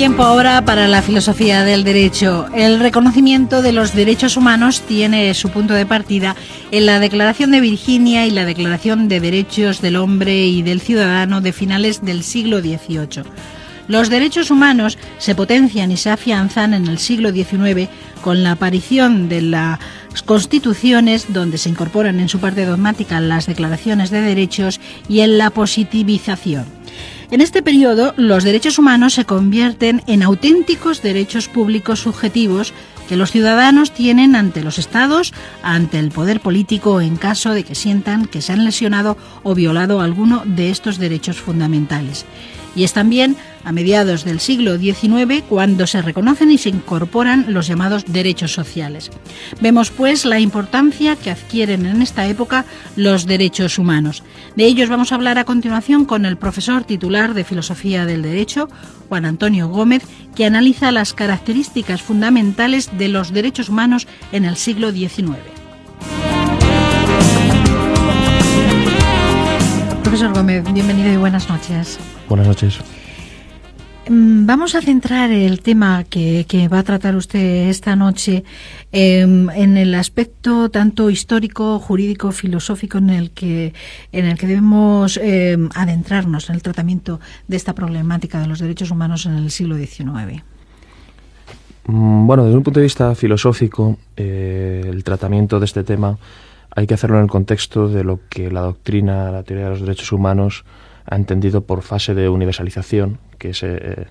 Tiempo ahora para la filosofía del derecho. El reconocimiento de los derechos humanos tiene su punto de partida en la Declaración de Virginia y la Declaración de Derechos del Hombre y del Ciudadano de finales del siglo XVIII. Los derechos humanos se potencian y se afianzan en el siglo XIX con la aparición de las constituciones, donde se incorporan en su parte dogmática las declaraciones de derechos, y en la positivización. En este periodo, los derechos humanos se convierten en auténticos derechos públicos subjetivos que los ciudadanos tienen ante los estados, ante el poder político, en caso de que sientan que se han lesionado o violado alguno de estos derechos fundamentales. Y es también a mediados del siglo XIX cuando se reconocen y se incorporan los llamados derechos sociales. Vemos, pues, la importancia que adquieren en esta época los derechos humanos. De ellos vamos a hablar a continuación con el profesor titular de Filosofía del Derecho, Juan Antonio Gómez, que analiza las características fundamentales de los derechos humanos en el siglo XIX. Profesor Gómez, bienvenido y buenas noches. Buenas noches. Vamos a centrar el tema que va a tratar usted esta noche en el aspecto tanto histórico, jurídico, filosófico en el que debemos adentrarnos en el tratamiento de esta problemática de los derechos humanos en el siglo XIX. Bueno, desde un punto de vista filosófico, el tratamiento de este tema hay que hacerlo en el contexto de lo que la teoría de los derechos humanos ha entendido por fase de universalización, que es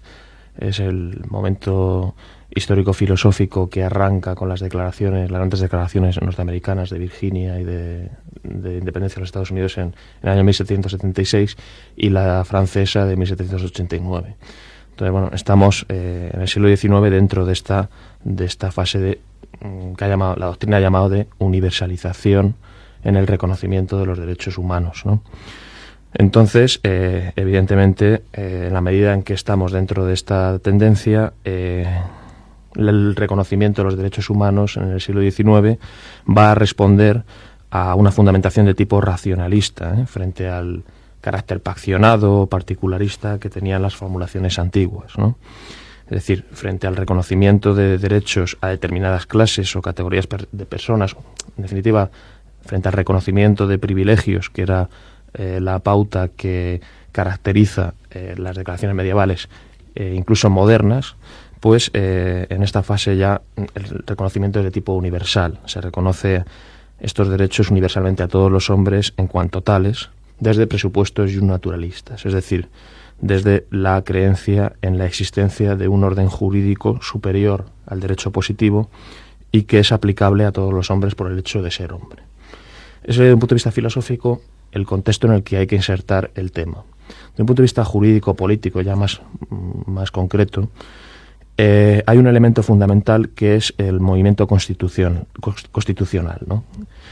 el momento histórico-filosófico que arranca con las grandes declaraciones norteamericanas de Virginia y de independencia de los Estados Unidos en el año 1776 y la francesa de 1789. Entonces, bueno, estamos en el siglo XIX dentro de esta fase que la doctrina ha llamado de universalización en el reconocimiento de los derechos humanos, ¿no? Entonces, evidentemente, en la medida en que estamos dentro de esta tendencia, el reconocimiento de los derechos humanos en el siglo XIX va a responder a una fundamentación de tipo racionalista, frente al carácter paccionado o particularista que tenían las formulaciones antiguas, ¿no? Es decir, frente al reconocimiento de derechos a determinadas clases o categorías de personas, en definitiva, frente al reconocimiento de privilegios, que era la pauta que caracteriza las declaraciones medievales, incluso modernas, pues en esta fase ya el reconocimiento es de tipo universal. Se reconoce estos derechos universalmente a todos los hombres en cuanto tales, desde presupuestos naturalistas, es decir, desde la creencia en la existencia de un orden jurídico superior al derecho positivo y que es aplicable a todos los hombres por el hecho de ser hombre. Ese, desde un punto de vista filosófico, el contexto en el que hay que insertar el tema. Desde un punto de vista jurídico-político, ya más concreto, hay un elemento fundamental que es el movimiento constitucional, ¿no?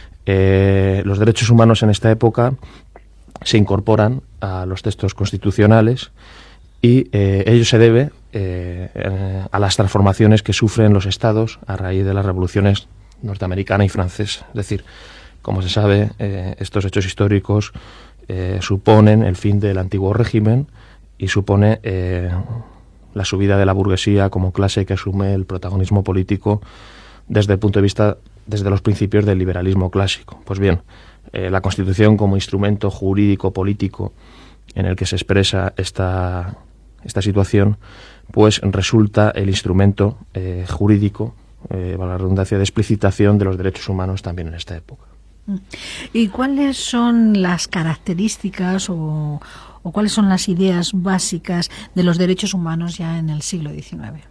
Los derechos humanos en esta época se incorporan a los textos constitucionales y ello se debe a las transformaciones que sufren los estados a raíz de las revoluciones norteamericana y francesa. Es decir, como se sabe, estos hechos históricos suponen el fin del antiguo régimen y supone la subida de la burguesía como clase que asume el protagonismo político desde el punto de vista, desde los principios del liberalismo clásico. Pues bien, la Constitución como instrumento jurídico-político en el que se expresa esta situación, pues resulta el instrumento jurídico, valga la redundancia, de explicitación de los derechos humanos también en esta época. ¿Y cuáles son las características o cuáles son las ideas básicas de los derechos humanos ya en el siglo XIX?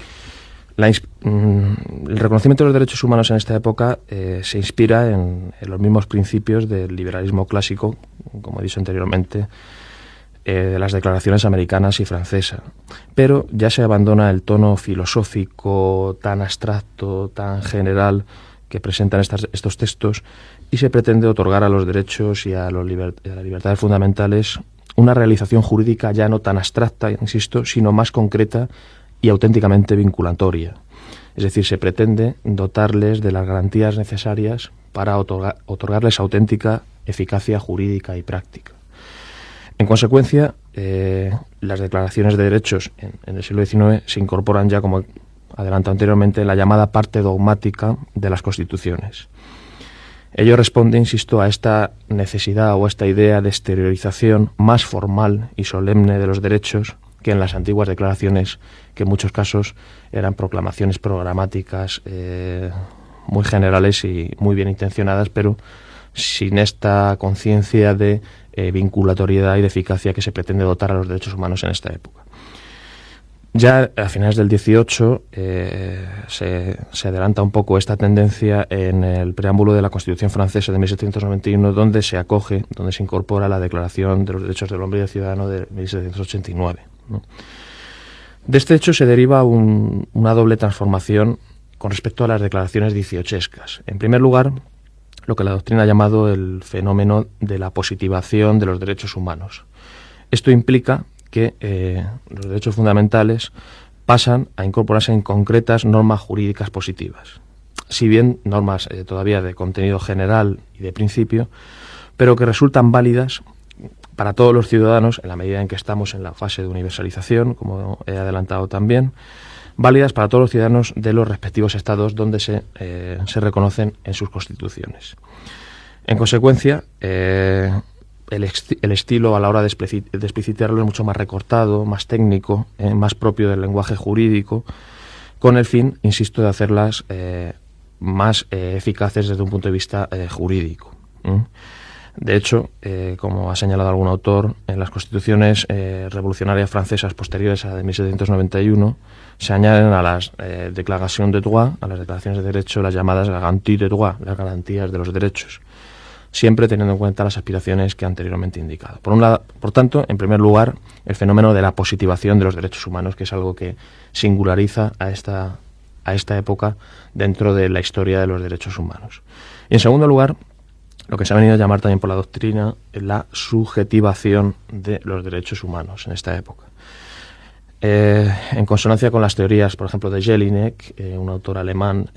El reconocimiento de los derechos humanos en esta época se inspira en los mismos principios del liberalismo clásico, como he dicho anteriormente, de las declaraciones americanas y francesas. Pero ya se abandona el tono filosófico tan abstracto, tan general que presentan estos textos y se pretende otorgar a los derechos y a las libertades fundamentales una realización jurídica ya no tan abstracta, insisto, sino más concreta y auténticamente vinculatoria. Es decir, se pretende dotarles de las garantías necesarias para otorgarles auténtica eficacia jurídica y práctica. En consecuencia, las declaraciones de derechos en el siglo XIX se incorporan ya, como adelantado anteriormente, en la llamada parte dogmática de las constituciones. Ello responde, insisto, a esta necesidad o a esta idea de exteriorización más formal y solemne de los derechos que en las antiguas declaraciones, que en muchos casos eran proclamaciones programáticas muy generales y muy bien intencionadas, pero sin esta conciencia de vinculatoriedad y de eficacia que se pretende dotar a los derechos humanos en esta época. Ya a finales del 18 se adelanta un poco esta tendencia en el preámbulo de la Constitución francesa de 1791, donde se acoge, donde se incorpora la Declaración de los Derechos del Hombre y del Ciudadano de 1789, ¿no? De este hecho se deriva una doble transformación con respecto a las declaraciones dieciochescas. En primer lugar, lo que la doctrina ha llamado el fenómeno de la positivación de los derechos humanos. Esto implica que los derechos fundamentales pasan a incorporarse en concretas normas jurídicas positivas. Si bien normas todavía de contenido general y de principio, pero que resultan válidas para todos los ciudadanos en la medida en que estamos en la fase de universalización, como he adelantado también, válidas para todos los ciudadanos de los respectivos estados donde se reconocen en sus constituciones. En consecuencia, el estilo a la hora de explicitarlo es mucho más recortado, más técnico, más propio del lenguaje jurídico, con el fin, insisto, de hacerlas más eficaces desde un punto de vista jurídico. De hecho, como ha señalado algún autor, en las constituciones revolucionarias francesas posteriores a la de 1791 se añaden a las déclarations de droit, a las declaraciones de derecho, las llamadas garanties de droit, las garantías de los derechos, siempre teniendo en cuenta las aspiraciones que anteriormente he indicado. Por tanto, en primer lugar, el fenómeno de la positivación de los derechos humanos, que es algo que singulariza a esta época dentro de la historia de los derechos humanos. Y en segundo lugar, lo que se ha venido a llamar también por la doctrina la subjetivación de los derechos humanos en esta época. En consonancia con las teorías, por ejemplo, de Jelinek, un autor alemán,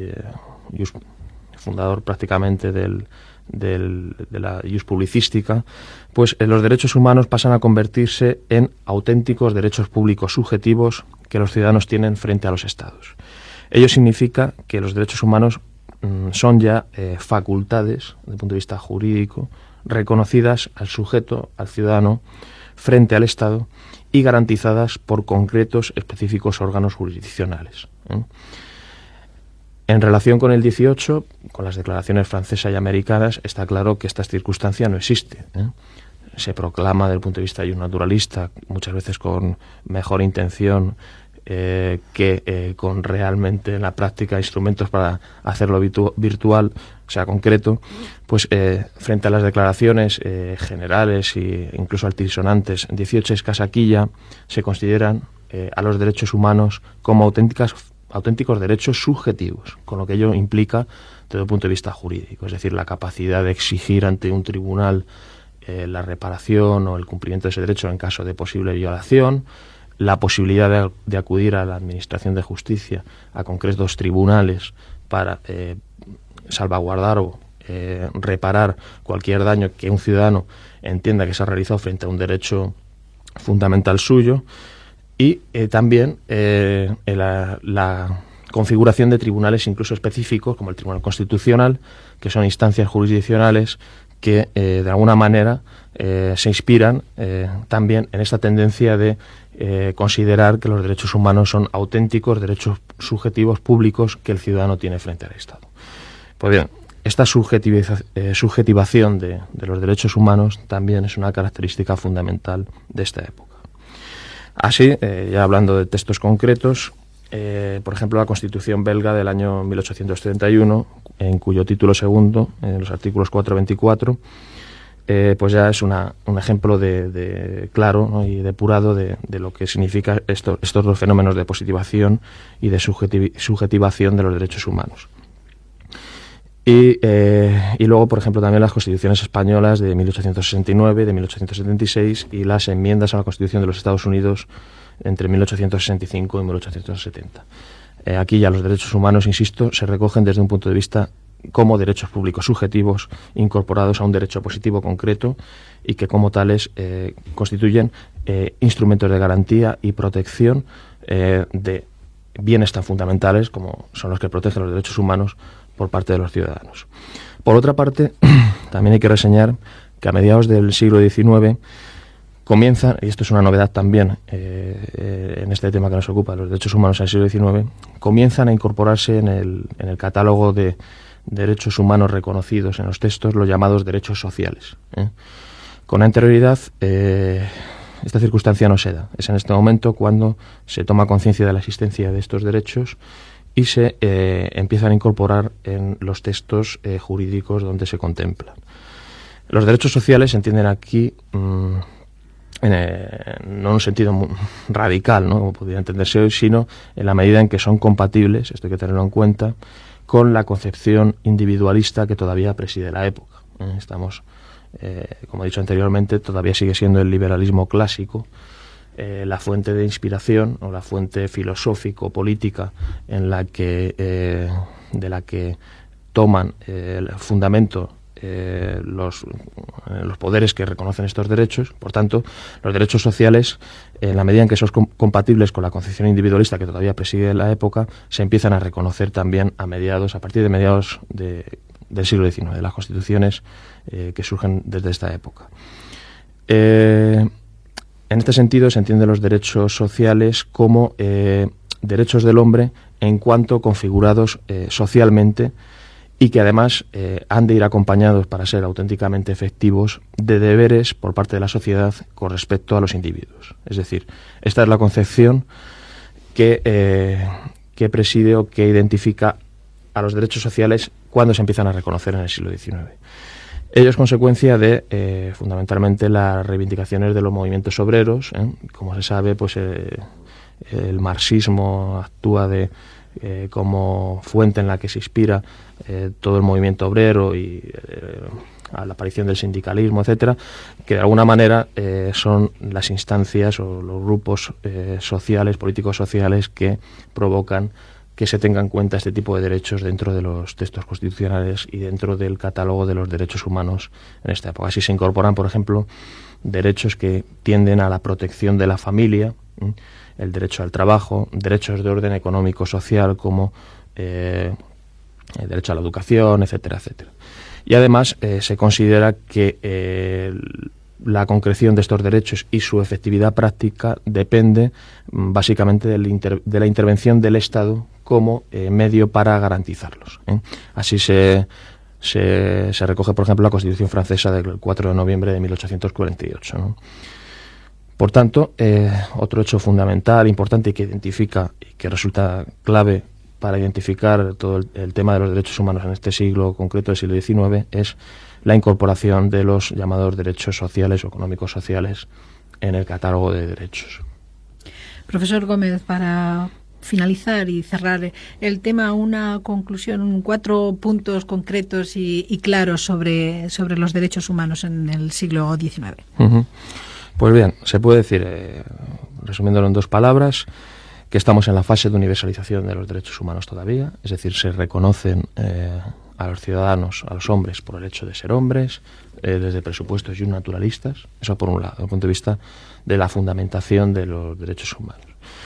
fundador prácticamente de la jurisprudencia, pues los derechos humanos pasan a convertirse en auténticos derechos públicos subjetivos que los ciudadanos tienen frente a los estados. Ello significa que los derechos humanos son ya facultades, desde el punto de vista jurídico, reconocidas al sujeto, al ciudadano, frente al Estado y garantizadas por concretos específicos órganos jurisdiccionales. En relación con el 18, con las declaraciones francesas y americanas, está claro que esta circunstancia no existe. Se proclama desde el punto de vista naturalista, muchas veces con mejor intención que con realmente en la práctica instrumentos para hacerlo virtual, o sea, concreto, pues frente a las declaraciones generales e incluso altisonantes, 18 casquilla, se consideran a los derechos humanos como auténticos derechos subjetivos, con lo que ello implica desde el punto de vista jurídico, es decir, la capacidad de exigir ante un tribunal la reparación o el cumplimiento de ese derecho en caso de posible violación, la posibilidad de acudir a la Administración de Justicia, a concretos tribunales, para salvaguardar o reparar cualquier daño que un ciudadano entienda que se ha realizado frente a un derecho fundamental suyo, y también la configuración de tribunales incluso específicos, como el Tribunal Constitucional, que son instancias jurisdiccionales que de alguna manera se inspiran también en esta tendencia de considerar que los derechos humanos son auténticos derechos subjetivos públicos que el ciudadano tiene frente al Estado. Pues bien, esta subjetivación de los derechos humanos también es una característica fundamental de esta época. Así, ya hablando de textos concretos, por ejemplo, la Constitución belga del año 1831, en cuyo título segundo, en los artículos 4 a 24, pues ya es un ejemplo claro, ¿no?, y depurado de lo que significa estos dos fenómenos de positivación y de subjetivación de los derechos humanos. Y luego, por ejemplo, también las constituciones españolas de 1869, de 1876 y las enmiendas a la Constitución de los Estados Unidos entre 1865 y 1870. Aquí ya los derechos humanos, insisto, se recogen desde un punto de vista como derechos públicos subjetivos incorporados a un derecho positivo concreto y que como tales constituyen instrumentos de garantía y protección de bienes tan fundamentales como son los que protegen los derechos humanos por parte de los ciudadanos. Por otra parte, también hay que reseñar que a mediados del siglo XIX comienzan, y esto es una novedad también en este tema que nos ocupa, los derechos humanos en el siglo XIX, comienzan a incorporarse en el catálogo de derechos humanos reconocidos en los textos los llamados derechos sociales. Con anterioridad, esta circunstancia no se da. Es en este momento cuando se toma conciencia de la existencia de estos derechos y se empiezan a incorporar en los textos jurídicos donde se contemplan. Los derechos sociales se entienden aquí no en un sentido muy radical, ¿no?, como podría entenderse hoy, sino en la medida en que son compatibles, esto hay que tenerlo en cuenta, con la concepción individualista que todavía preside la época. Estamos, como he dicho anteriormente, todavía sigue siendo el liberalismo clásico la fuente de inspiración o la fuente filosófico-política en la que de la que toman el fundamento los poderes que reconocen estos derechos. Por tanto, los derechos sociales, en la medida en que son compatibles con la concepción individualista que todavía preside la época, se empiezan a reconocer también a partir de mediados del siglo XIX, de las constituciones que surgen desde esta época. En este sentido, se entienden los derechos sociales como derechos del hombre en cuanto configurados socialmente, y que además han de ir acompañados, para ser auténticamente efectivos, de deberes por parte de la sociedad con respecto a los individuos. Es decir, esta es la concepción que preside o que identifica a los derechos sociales cuando se empiezan a reconocer en el siglo XIX. Ello es consecuencia de, fundamentalmente, las reivindicaciones de los movimientos obreros. Como se sabe, pues el marxismo actúa como fuente en la que se inspira todo el movimiento obrero y a la aparición del sindicalismo, etcétera, que de alguna manera son las instancias o los grupos sociales, políticos sociales, que provocan que se tengan en cuenta este tipo de derechos dentro de los textos constitucionales y dentro del catálogo de los derechos humanos en esta época. Así se incorporan, por ejemplo, derechos que tienden a la protección de la familia, el derecho al trabajo, derechos de orden económico-social como el derecho a la educación, etcétera, etcétera. Y además se considera que la concreción de estos derechos y su efectividad práctica depende básicamente de la intervención del Estado como medio para garantizarlos. Así se recoge, por ejemplo, la Constitución francesa del 4 de noviembre de 1848, ¿no? Por tanto, otro hecho fundamental, importante y que identifica y que resulta clave para identificar todo el tema de los derechos humanos en este siglo concreto, del siglo XIX, es la incorporación de los llamados derechos sociales o económicos sociales en el catálogo de derechos. Profesor Gómez, para finalizar y cerrar el tema, una conclusión, 4 puntos concretos y claros sobre los derechos humanos en el siglo XIX. Uh-huh. Pues bien, se puede decir, resumiéndolo en 2 palabras, que estamos en la fase de universalización de los derechos humanos todavía, es decir, se reconocen a los ciudadanos, a los hombres, por el hecho de ser hombres, desde presupuestos naturalistas, eso por un lado, desde el punto de vista de la fundamentación de los derechos humanos.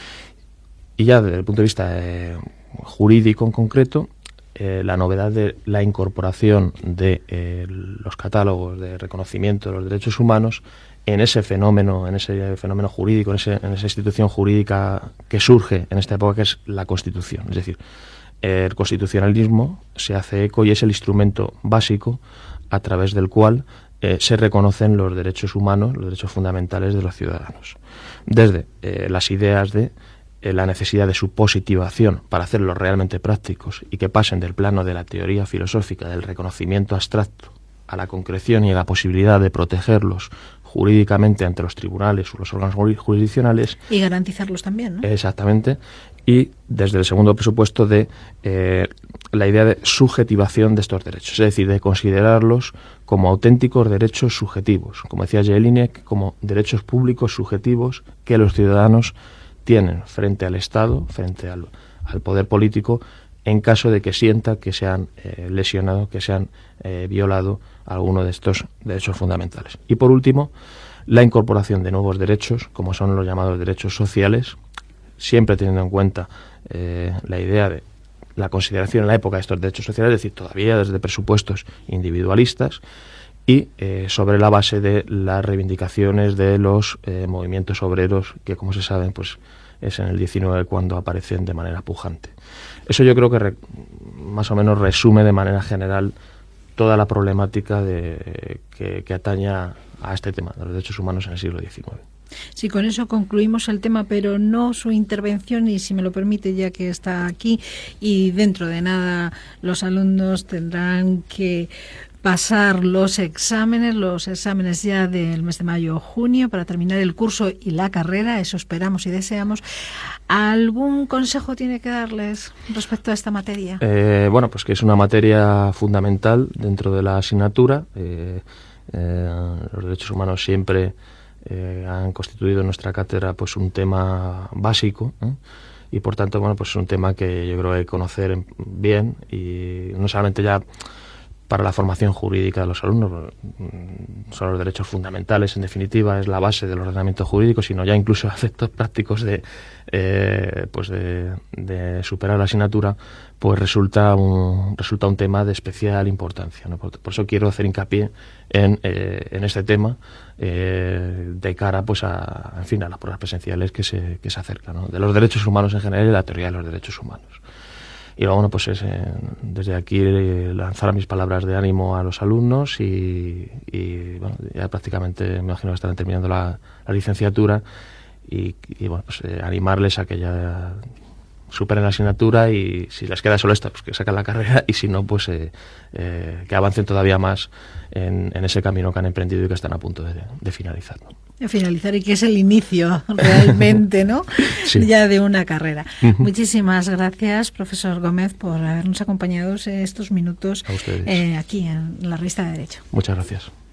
Y ya desde el punto de vista jurídico en concreto, la novedad de la incorporación de los catálogos de reconocimiento de los derechos humanos en ese fenómeno jurídico, en esa institución jurídica que surge en esta época, que es la Constitución. Es decir, el constitucionalismo se hace eco y es el instrumento básico a través del cual se reconocen los derechos humanos, los derechos fundamentales de los ciudadanos. Desde las ideas de la necesidad de su positivación para hacerlos realmente prácticos y que pasen del plano de la teoría filosófica, del reconocimiento abstracto, a la concreción y a la posibilidad de protegerlos jurídicamente ante los tribunales o los órganos jurisdiccionales. Y garantizarlos también, ¿no? Exactamente. Y desde el segundo presupuesto de la idea de subjetivación de estos derechos, es decir, de considerarlos como auténticos derechos subjetivos, como decía Jelinek, como derechos públicos subjetivos que los ciudadanos tienen frente al Estado, frente al poder político, en caso de que sienta que se han lesionado, que se han violado alguno de estos derechos fundamentales. Y por último, la incorporación de nuevos derechos, como son los llamados derechos sociales, siempre teniendo en cuenta la idea de la consideración en la época de estos derechos sociales, es decir, todavía desde presupuestos individualistas y sobre la base de las reivindicaciones de los movimientos obreros, que como se sabe, pues es en el 19 cuando aparecen de manera pujante. Eso yo creo que más o menos resume de manera general toda la problemática que atañe a este tema de los derechos humanos en el siglo XIX. Sí, con eso concluimos el tema, pero no su intervención, y si me lo permite, ya que está aquí, y dentro de nada los alumnos tendrán que pasar los exámenes ya del mes de mayo o junio para terminar el curso y la carrera, eso esperamos y deseamos. ¿Algún consejo tiene que darles respecto a esta materia? Bueno, pues que es una materia fundamental dentro de la asignatura. Los derechos humanos siempre han constituido en nuestra cátedra pues un tema básico, y por tanto, bueno, pues es un tema que yo creo que hay que conocer bien, y no solamente ya para la formación jurídica de los alumnos, son los derechos fundamentales, en definitiva, es la base del ordenamiento jurídico, sino ya incluso a efectos prácticos de superar la asignatura, pues resulta un tema de especial importancia, ¿no? Por eso quiero hacer hincapié en este tema de cara pues a las pruebas presenciales que se acercan, ¿no? De los derechos humanos en general y la teoría de los derechos humanos. Y luego, bueno, pues desde aquí lanzar mis palabras de ánimo a los alumnos y bueno, ya prácticamente me imagino que estarán terminando la licenciatura y bueno, pues animarles a que ya superen la asignatura, y si les queda solo esta, pues que saquen la carrera, y si no, pues que avancen todavía más en ese camino que han emprendido y que están a punto de finalizar, ¿no? De finalizar, y que es el inicio realmente, ¿no? Sí. Ya de una carrera. Muchísimas gracias, profesor Gómez, por habernos acompañado estos minutos aquí en la Revista de Derecho. Muchas gracias.